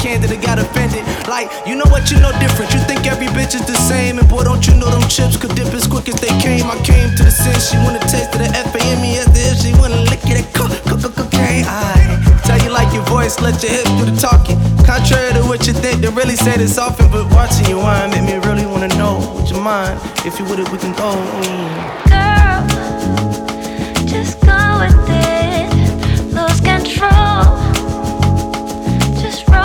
candid and got offended. Like, you know what, you know different. You think every bitch is the same, and boy, don't you know them chips could dip as quick as they came. I came to the sense, she wanna taste of the FAMES, if she wanna lick it, cocaine. I tell you like your voice, let your hips do the talking. Contrary to what you think, they really say this often, but watching you whine make me really wanna know what your mind. If you with it, we can go.